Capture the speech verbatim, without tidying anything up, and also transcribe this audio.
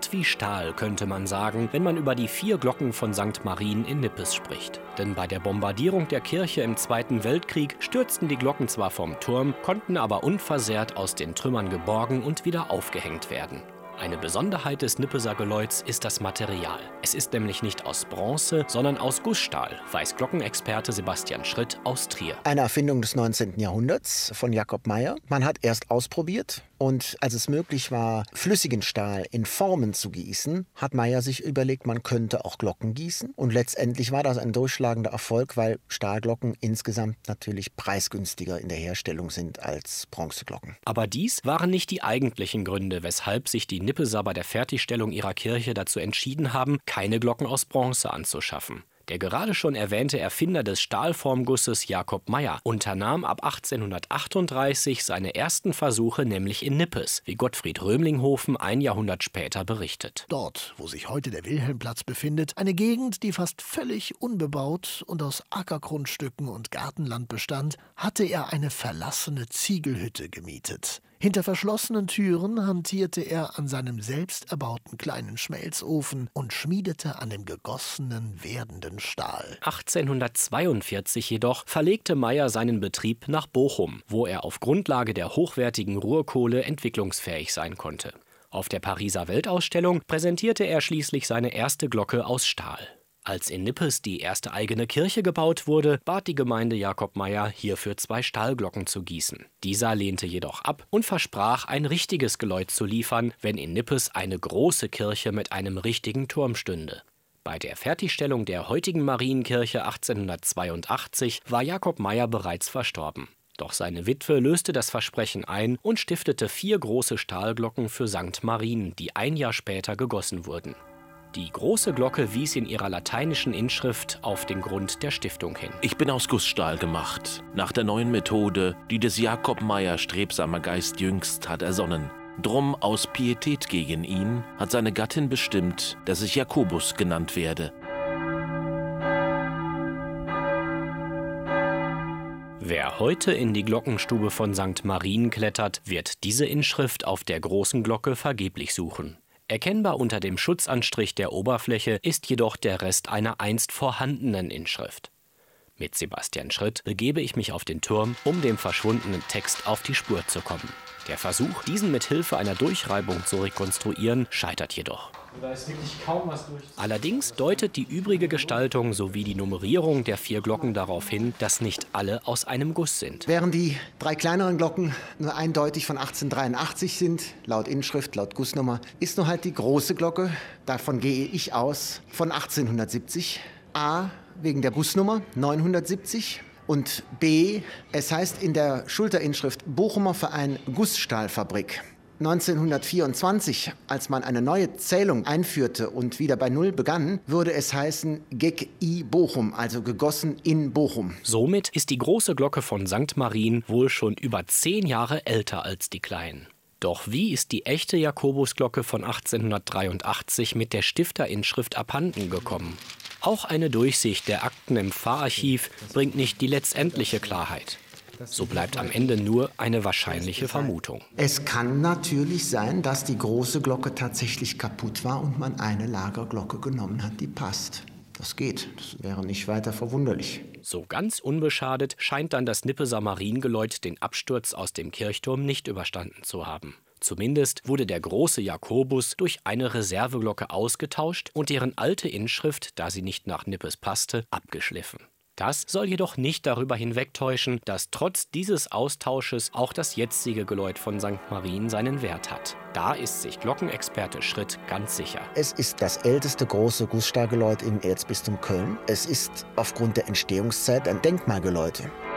Aus wie Stahl, könnte man sagen, wenn man über die vier Glocken von Sankt Marien in Nippes spricht. Denn bei der Bombardierung der Kirche im Zweiten Weltkrieg stürzten die Glocken zwar vom Turm, konnten aber unversehrt aus den Trümmern geborgen und wieder aufgehängt werden. Eine Besonderheit des Nippeser Geläuts ist das Material. Es ist nämlich nicht aus Bronze, sondern aus Gussstahl, weiß Glockenexperte Sebastian Schritt aus Trier. Eine Erfindung des neunzehnten Jahrhunderts von Jakob Meyer. Man hat erst ausprobiert und als es möglich war, flüssigen Stahl in Formen zu gießen, hat Meyer sich überlegt, man könnte auch Glocken gießen. Und letztendlich war das ein durchschlagender Erfolg, weil Stahlglocken insgesamt natürlich preisgünstiger in der Herstellung sind als Bronzeglocken. Aber dies waren nicht die eigentlichen Gründe, weshalb sich die Nippeser bei der Fertigstellung ihrer Kirche dazu entschieden haben, keine Glocken aus Bronze anzuschaffen. Der gerade schon erwähnte Erfinder des Stahlformgusses Jakob Meyer unternahm ab achtzehnhundertachtunddreißig seine ersten Versuche nämlich in Nippes, wie Gottfried Römlinghofen ein Jahrhundert später berichtet. Dort, wo sich heute der Wilhelmplatz befindet, eine Gegend, die fast völlig unbebaut und aus Ackergrundstücken und Gartenland bestand, hatte er eine verlassene Ziegelhütte gemietet. Hinter verschlossenen Türen hantierte er an seinem selbst erbauten kleinen Schmelzofen und schmiedete an dem gegossenen, werdenden Stahl. achtzehnhundertzweiundvierzig jedoch verlegte Meyer seinen Betrieb nach Bochum, wo er auf Grundlage der hochwertigen Ruhrkohle entwicklungsfähig sein konnte. Auf der Pariser Weltausstellung präsentierte er schließlich seine erste Glocke aus Stahl. Als in Nippes die erste eigene Kirche gebaut wurde, bat die Gemeinde Jakob Meyer, hierfür zwei Stahlglocken zu gießen. Dieser lehnte jedoch ab und versprach, ein richtiges Geläut zu liefern, wenn in Nippes eine große Kirche mit einem richtigen Turm stünde. Bei der Fertigstellung der heutigen Marienkirche achtzehnhundertzweiundachtzig war Jakob Meyer bereits verstorben. Doch seine Witwe löste das Versprechen ein und stiftete vier große Stahlglocken für Sankt Marien, die ein Jahr später gegossen wurden. Die große Glocke wies in ihrer lateinischen Inschrift auf den Grund der Stiftung hin. Ich bin aus Gussstahl gemacht, nach der neuen Methode, die des Jakob Meyer strebsamer Geist jüngst hat ersonnen. Drum aus Pietät gegen ihn hat seine Gattin bestimmt, dass ich Jakobus genannt werde. Wer heute in die Glockenstube von Sankt Marien klettert, wird diese Inschrift auf der großen Glocke vergeblich suchen. Erkennbar unter dem Schutzanstrich der Oberfläche ist jedoch der Rest einer einst vorhandenen Inschrift. Mit Sebastian Schritt begebe ich mich auf den Turm, um dem verschwundenen Text auf die Spur zu kommen. Der Versuch, diesen mit Hilfe einer Durchreibung zu rekonstruieren, scheitert jedoch. Da ist wirklich kaum was durch. Allerdings deutet die übrige Gestaltung sowie die Nummerierung der vier Glocken darauf hin, dass nicht alle aus einem Guss sind. Während die drei kleineren Glocken nur eindeutig von achtzehnhundertdreiundachtzig sind, laut Inschrift, laut Gussnummer, ist nur halt die große Glocke, davon gehe ich aus, von achtzehnhundertsiebzig. A, wegen der Gussnummer neunhundertsiebzig. Und B, es heißt in der Schulterinschrift Bochumer Verein Gussstahlfabrik. neunzehnhundertvierundzwanzig, als man eine neue Zählung einführte und wieder bei Null begann, würde es heißen Gek I Bochum, also gegossen in Bochum. Somit ist die große Glocke von Sankt Marien wohl schon über zehn Jahre älter als die kleinen. Doch wie ist die echte Jakobusglocke von achtzehnhundertdreiundachtzig mit der Stifterinschrift abhanden gekommen? Auch eine Durchsicht der Akten im Pfarrarchiv bringt nicht die letztendliche Klarheit. So bleibt am Ende nur eine wahrscheinliche Vermutung. Es kann natürlich sein, dass die große Glocke tatsächlich kaputt war und man eine Lagerglocke genommen hat, die passt. Das geht, das wäre nicht weiter verwunderlich. So ganz unbeschadet scheint dann das Nippeser Mariengeläut den Absturz aus dem Kirchturm nicht überstanden zu haben. Zumindest wurde der große Jakobus durch eine Reserveglocke ausgetauscht und deren alte Inschrift, da sie nicht nach Nippes passte, abgeschliffen. Das soll jedoch nicht darüber hinwegtäuschen, dass trotz dieses Austausches auch das jetzige Geläut von Sankt Marien seinen Wert hat. Da ist sich Glockenexperte Schritt ganz sicher. Es ist das älteste große Gussstahlgeläut im Erzbistum Köln. Es ist aufgrund der Entstehungszeit ein Denkmalgeläut.